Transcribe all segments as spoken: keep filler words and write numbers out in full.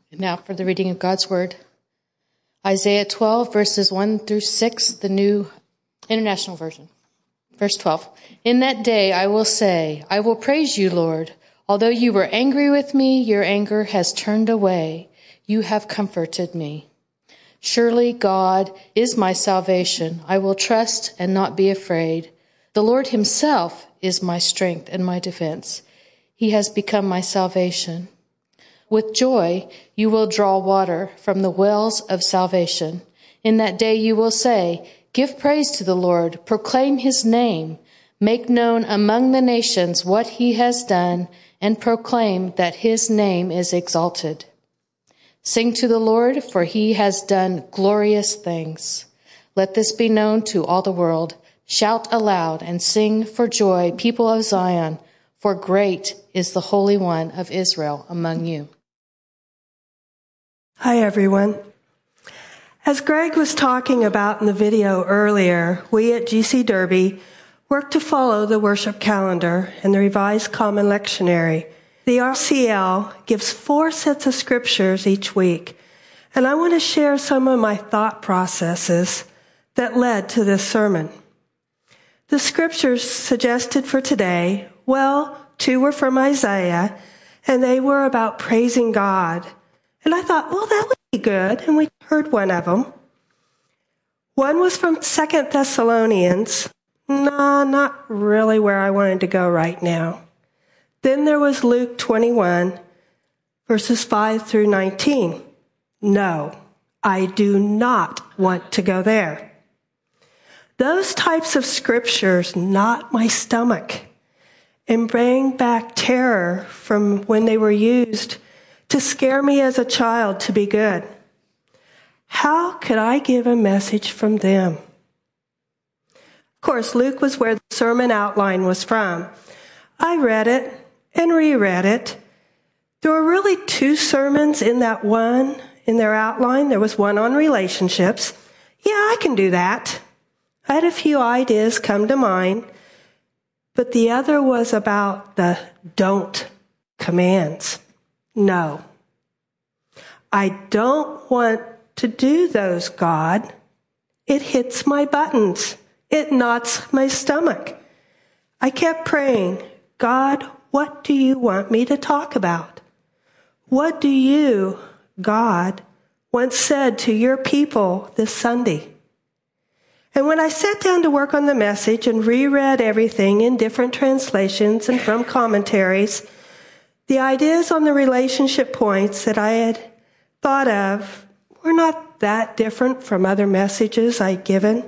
And now for the reading of God's Word. Isaiah twelve, verses one through six, the New International Version. Verse twelve. In that day I will say, I will praise you, Lord. Although you were angry with me, your anger has turned away. You have comforted me. Surely God is my salvation. I will trust and not be afraid. The Lord himself is my strength and my defense. He has become my salvation. With joy, you will draw water from the wells of salvation. In that day you will say, give praise to the Lord, proclaim his name, make known among the nations what he has done, and proclaim that his name is exalted. Sing to the Lord, for he has done glorious things. Let this be known to all the world. Shout aloud and sing for joy, people of Zion, for great is the Holy One of Israel among you. Hi, everyone. As Greg was talking about in the video earlier, we at G C Derby work to follow the worship calendar and the Revised Common Lectionary. The R C L gives four sets of scriptures each week, and I want to share some of my thought processes that led to this sermon. The scriptures suggested for today, well, two were from Isaiah, and they were about praising God. And I thought, well, that would be good, and we heard one of them. One was from Second Thessalonians. Nah, not really where I wanted to go right now. Then there was Luke twenty-one, verses five through nineteen. No, I do not want to go there. Those types of scriptures knot my stomach and bring back terror from when they were used to scare me as a child to be good. How could I give a message from them? Of course, Luke was where the sermon outline was from. I read it and reread it. There were really two sermons in that one, in their outline. There was one on relationships. Yeah, I can do that. I had a few ideas come to mind, but the other was about the don't commands. No, I don't want to do those, God. It hits my buttons. It knots my stomach. I kept praying, God, what do you want me to talk about? What do you, God, once said to your people this Sunday? And when I sat down to work on the message and reread everything in different translations and from commentaries, the ideas on the relationship points that I had thought of were not that different from other messages I'd given.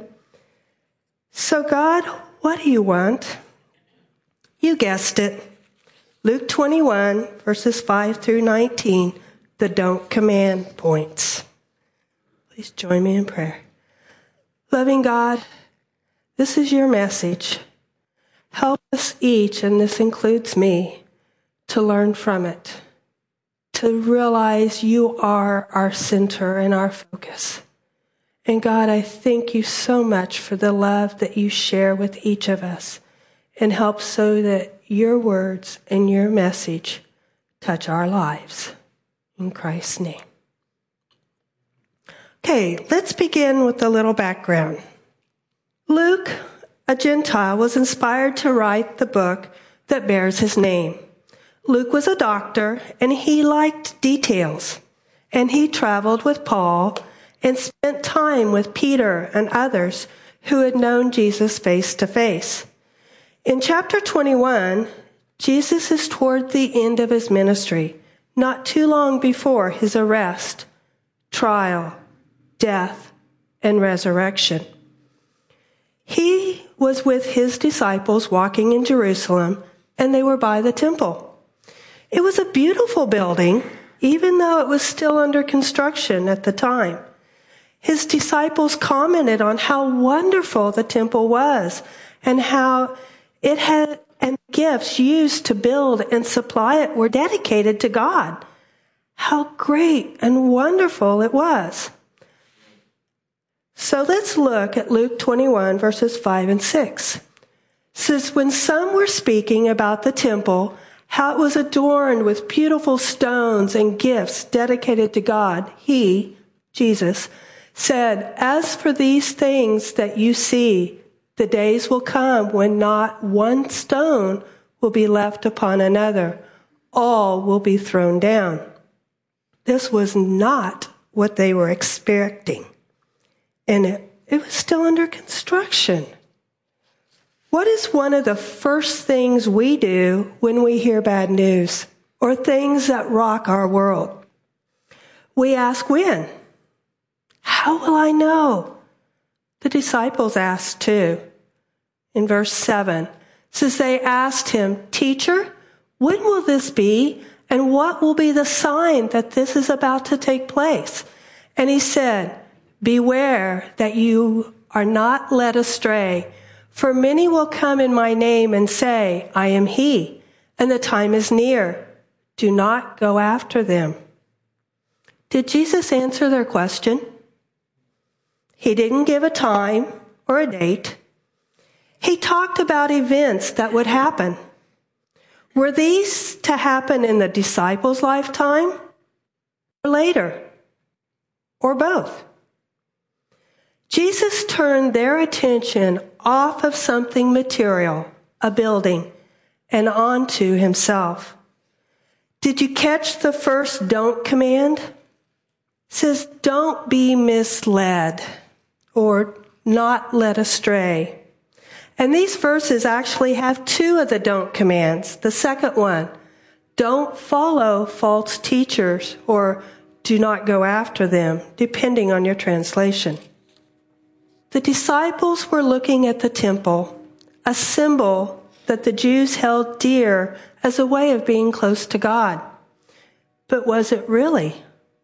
So God, what do you want? You guessed it. Luke twenty-one, verses five through nineteen, the don't command points. Please join me in prayer. Loving God, this is your message. Help us each, and this includes me, to learn from it, to realize you are our center and our focus. And God, I thank you so much for the love that you share with each of us, and help so that your words and your message touch our lives. In Christ's name. Okay, let's begin with a little background. Luke, a Gentile, was inspired to write the book that bears his name. Luke was a doctor, and he liked details, and he traveled with Paul and spent time with Peter and others who had known Jesus face to face. In chapter twenty-one, Jesus is toward the end of his ministry, not too long before his arrest, trial, death, and resurrection. He was with his disciples walking in Jerusalem, and they were by the temple. It was a beautiful building, even though it was still under construction at the time. His disciples commented on how wonderful the temple was and how it had and gifts used to build and supply it were dedicated to God. How great and wonderful it was. So let's look at Luke twenty-one, verses five and six. It says, when some were speaking about the temple, how it was adorned with beautiful stones and gifts dedicated to God, he, Jesus, said, "As for these things that you see, the days will come when not one stone will be left upon another. All will be thrown down." This was not what they were expecting, and it, it was still under construction. What is one of the first things we do when we hear bad news or things that rock our world? We ask, when? How will I know? The disciples asked too. In verse seven, it says they asked him, "Teacher, when will this be? And what will be the sign that this is about to take place?" And he said, "Beware that you are not led astray. For many will come in my name and say, 'I am he,' and the time is near. Do not go after them." Did Jesus answer their question? He didn't give a time or a date. He talked about events that would happen. Were these to happen in the disciples' lifetime or later, or both? Jesus turned their attention off of something material, a building, and onto himself. Did you catch the first don't command? It says, don't be misled or not led astray. And these verses actually have two of the don't commands. The second one, don't follow false teachers, or do not go after them, depending on your translation. The disciples were looking at the temple, a symbol that the Jews held dear as a way of being close to God. But was it really?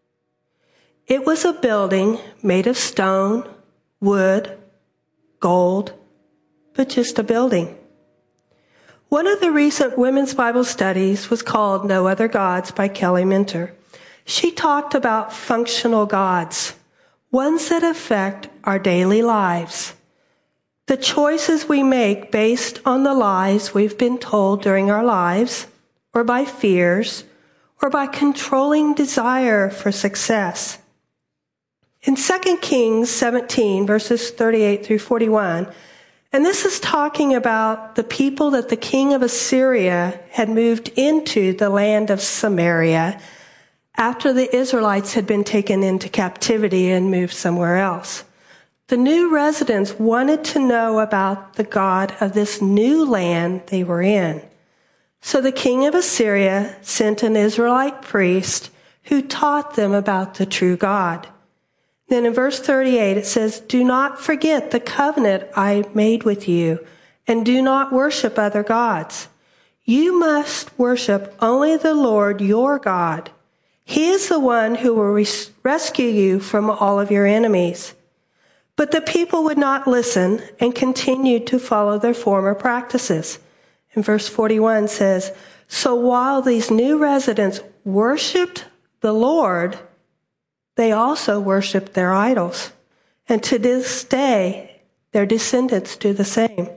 It was a building made of stone, wood, gold, but just a building. One of the recent women's Bible studies was called No Other Gods by Kelly Minter. She talked about functional gods, ones that affect our daily lives. The choices we make based on the lies we've been told during our lives, or by fears, or by controlling desire for success. In Second Kings seventeen, verses thirty-eight through forty-one, and this is talking about the people that the king of Assyria had moved into the land of Samaria after the Israelites had been taken into captivity and moved somewhere else. The new residents wanted to know about the God of this new land they were in. So the king of Assyria sent an Israelite priest who taught them about the true God. Then in verse thirty-eight, it says, "Do not forget the covenant I made with you, and do not worship other gods. You must worship only the Lord your God. He is the one who will res- rescue you from all of your enemies." But the people would not listen and continued to follow their former practices. And verse forty-one says, "So while these new residents worshiped the Lord, they also worshiped their idols. And to this day, their descendants do the same."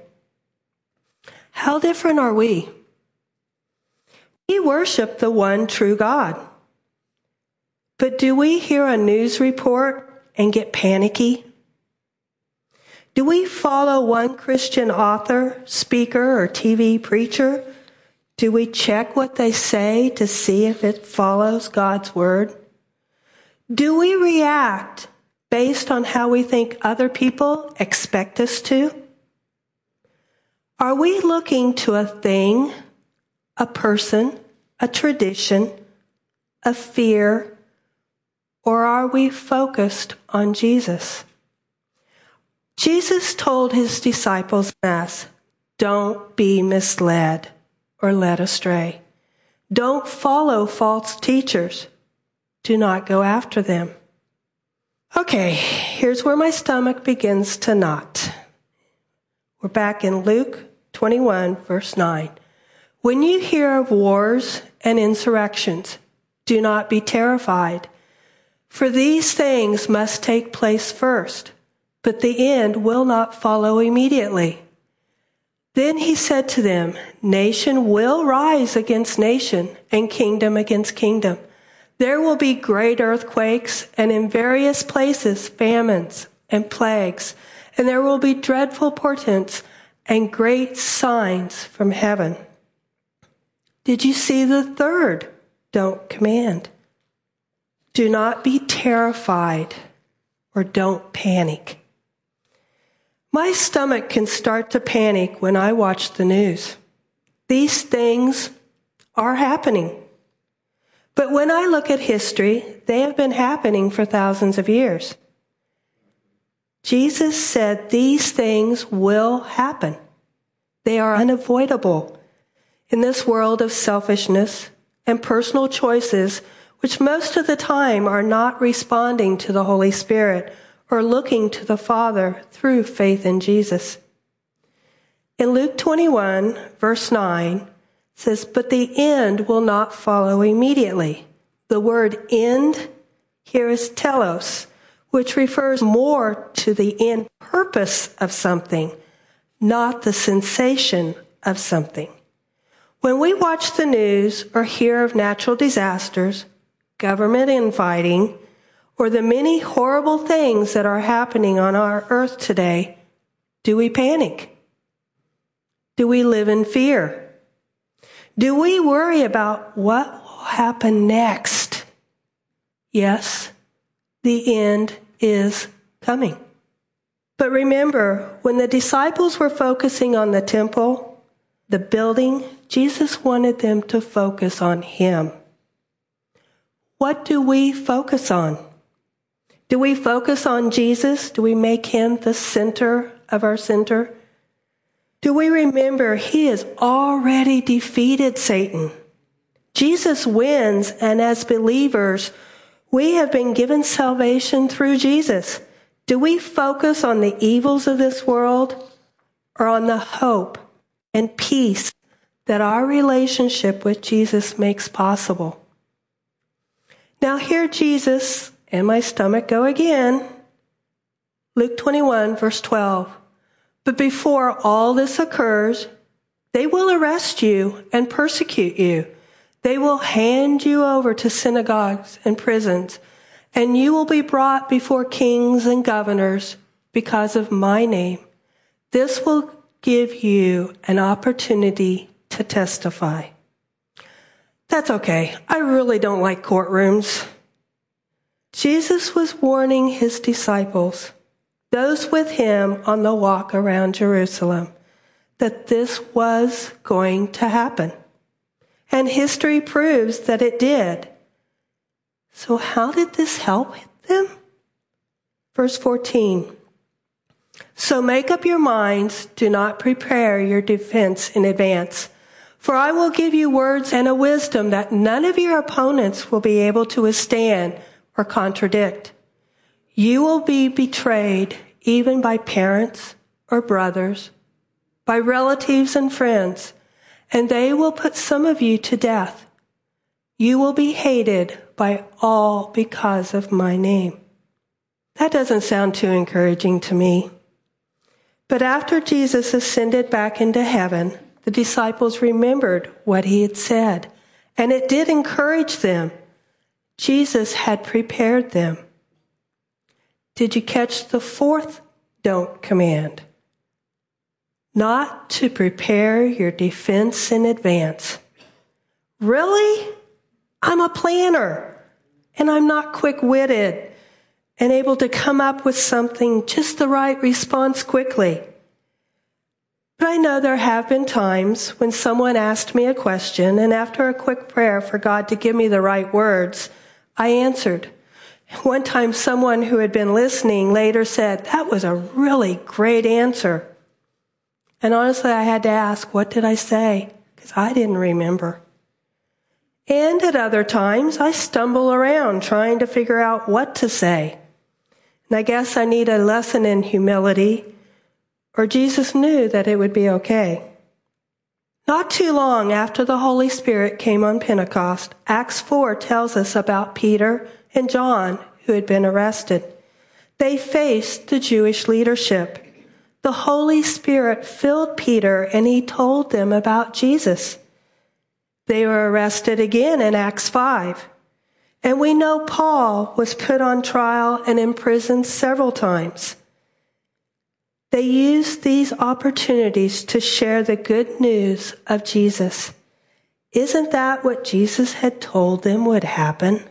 How different are we? We worship the one true God. But do we hear a news report and get panicky? Do we follow one Christian author, speaker, or T V preacher? Do we check what they say to see if it follows God's word? Do we react based on how we think other people expect us to? Are we looking to a thing, a person, a tradition, a fear, or are we focused on Jesus? Jesus told his disciples, don't be misled or led astray. Don't follow false teachers. Do not go after them. Okay, here's where my stomach begins to knot. We're back in Luke twenty-one, verse nine. "When you hear of wars and insurrections, do not be terrified, for these things must take place first, but the end will not follow immediately." Then he said to them, nation will rise against nation and kingdom against kingdom. There will be great earthquakes and in various places famines and plagues, and there will be dreadful portents and great signs from heaven. Did you see the third? Don't command. Do not be terrified or don't panic. My stomach can start to panic when I watch the news. These things are happening. But when I look at history, they have been happening for thousands of years. Jesus said these things will happen. They are unavoidable in this world of selfishness and personal choices, which most of the time are not responding to the Holy Spirit or looking to the Father through faith in Jesus. In Luke twenty-one, verse nine, it says, but the end will not follow immediately. The word end here is telos, which refers more to the end purpose of something, not the sensation of something. When we watch the news or hear of natural disasters, government infighting, or the many horrible things that are happening on our earth today, do we panic? Do we live in fear? Do we worry about what will happen next? Yes, the end is coming. But remember, when the disciples were focusing on the temple, the building, Jesus wanted them to focus on him. What do we focus on? Do we focus on Jesus? Do we make him the center of our center? Do we remember he has already defeated Satan? Jesus wins, and as believers, we have been given salvation through Jesus. Do we focus on the evils of this world or on the hope and peace that our relationship with Jesus makes possible? Now here Jesus and my stomach go again. Luke twenty-one, verse twelve. But before all this occurs, they will arrest you and persecute you. They will hand you over to synagogues and prisons, and you will be brought before kings and governors because of my name. This will give you an opportunity to testify. That's okay. I really don't like courtrooms. Jesus was warning his disciples, those with him on the walk around Jerusalem, that this was going to happen. And history proves that it did. So how did this help them? Verse fourteen. So make up your minds, do not prepare your defense in advance. For I will give you words and a wisdom that none of your opponents will be able to withstand or contradict. You will be betrayed even by parents or brothers, by relatives and friends, and they will put some of you to death. You will be hated by all because of my name. That doesn't sound too encouraging to me. But after Jesus ascended back into heaven, the disciples remembered what he had said, and it did encourage them. Jesus had prepared them. Did you catch the fourth don't command? Not to prepare your defense in advance. Really? I'm a planner, and I'm not quick-witted and able to come up with something, just the right response quickly. But I know there have been times when someone asked me a question, and after a quick prayer for God to give me the right words, I answered. One time someone who had been listening later said, that was a really great answer. And honestly, I had to ask, what did I say? Because I didn't remember. And at other times, I stumble around trying to figure out what to say. And I guess I need a lesson in humility, or Jesus knew that it would be okay. Not too long after the Holy Spirit came on Pentecost, Acts four tells us about Peter and John who had been arrested. They faced the Jewish leadership. The the Holy Spirit filled Peter and he told them about Jesus. They were arrested again in Acts five. And we know Paul was put on trial and imprisoned several times. They used these opportunities to share the good news of Jesus. Isn't that what Jesus had told them would happen?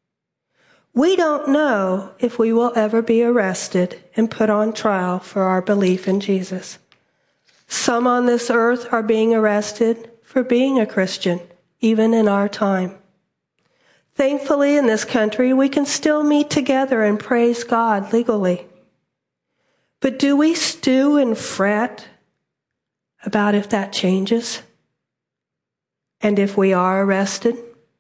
We don't know if we will ever be arrested and put on trial for our belief in Jesus. Some on this earth are being arrested for being a Christian, even in our time. Thankfully, in this country, we can still meet together and praise God legally. But do we stew and fret about if that changes? And if we are arrested,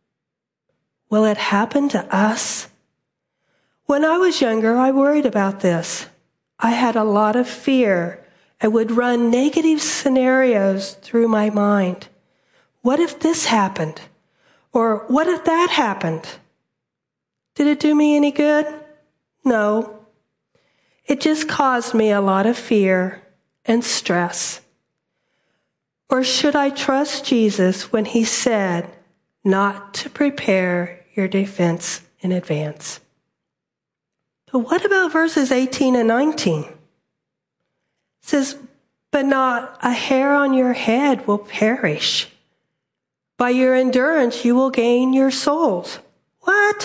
will it happen to us? When I was younger, I worried about this. I had a lot of fear and would run negative scenarios through my mind. What if this happened? Or what if that happened? Did it do me any good? No. It just caused me a lot of fear and stress. Or should I trust Jesus when he said not to prepare your defense in advance? But what about verses eighteen and nineteen? It says, but not a hair on your head will perish. By your endurance you will gain your souls. What?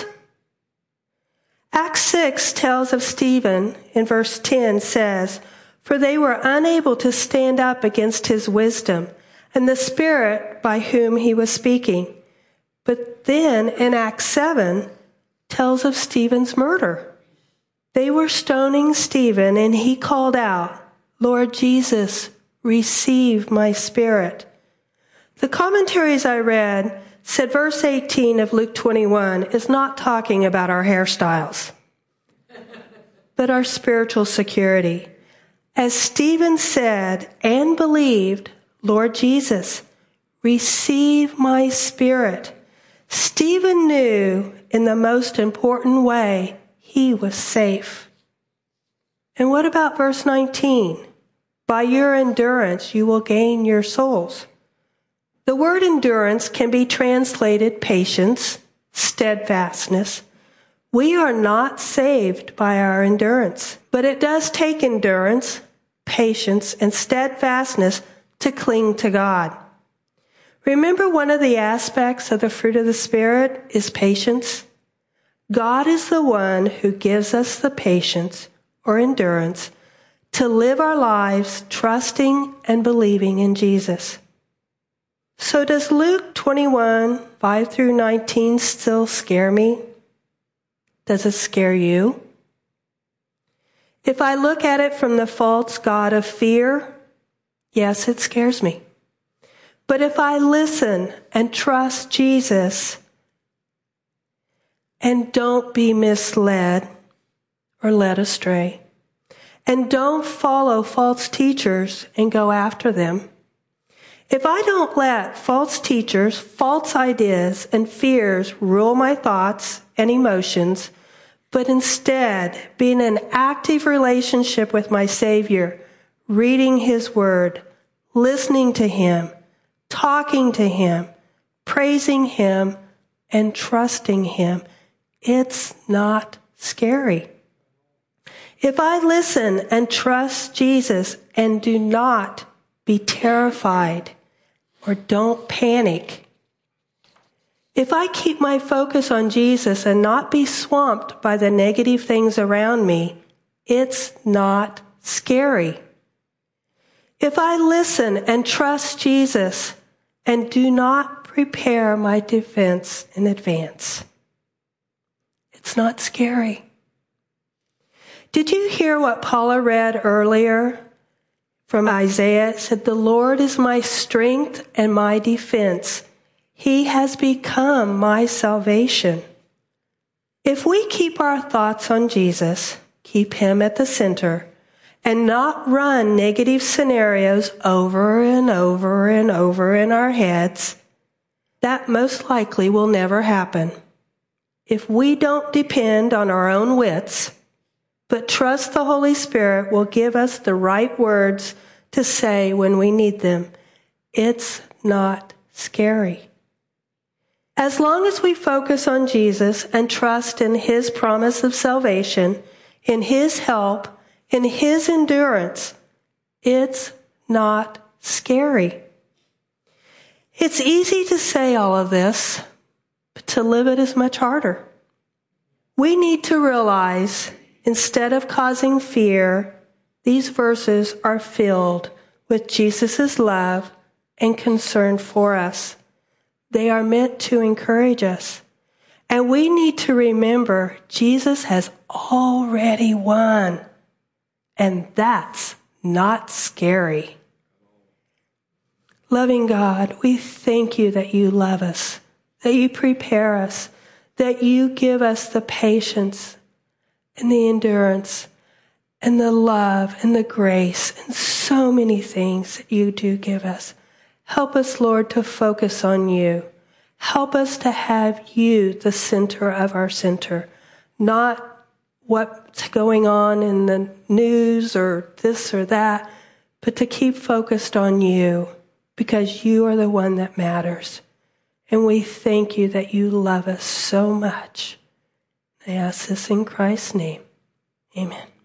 Acts six tells of Stephen in verse ten says, for they were unable to stand up against his wisdom and the spirit by whom he was speaking. But then in Acts seven tells of Stephen's murder. They were stoning Stephen and he called out, Lord Jesus, receive my spirit. The commentaries I read said verse eighteen of Luke twenty-one is not talking about our hairstyles, but our spiritual security. As Stephen said and believed, Lord Jesus, receive my spirit. Stephen knew in the most important way he was safe. And what about verse nineteen? By your endurance you will gain your souls. The word endurance can be translated patience, steadfastness. We are not saved by our endurance, but it does take endurance, patience, and steadfastness to cling to God. Remember, one of the aspects of the fruit of the Spirit is patience. God is the one who gives us the patience or endurance to live our lives trusting and believing in Jesus. So does Luke twenty-one, five through nineteen still scare me? Does it scare you? If I look at it from the false god of fear, yes, it scares me. But if I listen and trust Jesus and don't be misled or led astray, and don't follow false teachers and go after them, if I don't let false teachers, false ideas, and fears rule my thoughts and emotions, but instead be in an active relationship with my Savior, reading his word, listening to him, talking to him, praising him, and trusting him, it's not scary. If I listen and trust Jesus and do not be terrified or don't panic, if I keep my focus on Jesus and not be swamped by the negative things around me, it's not scary. If I listen and trust Jesus and do not prepare my defense in advance, it's not scary. Did you hear what Paula read earlier from Isaiah? It said, the Lord is my strength and my defense. He has become my salvation. If we keep our thoughts on Jesus, keep him at the center, and not run negative scenarios over and over and over in our heads, that most likely will never happen. If we don't depend on our own wits, but trust the Holy Spirit will give us the right words to say when we need them. It's not scary. As long as we focus on Jesus and trust in his promise of salvation, in his help, in his endurance, it's not scary. It's easy to say all of this, but to live it is much harder. We need to realize, instead of causing fear, these verses are filled with Jesus' love and concern for us. They are meant to encourage us. And we need to remember Jesus has already won. And that's not scary. Loving God, we thank you that you love us, that you prepare us, that you give us the patience and the endurance and the love and the grace and so many things that you do give us. Help us, Lord, to focus on you. Help us to have you the center of our center, not what's going on in the news or this or that, but to keep focused on you because you are the one that matters. And we thank you that you love us so much. I ask this in Christ's name. Amen.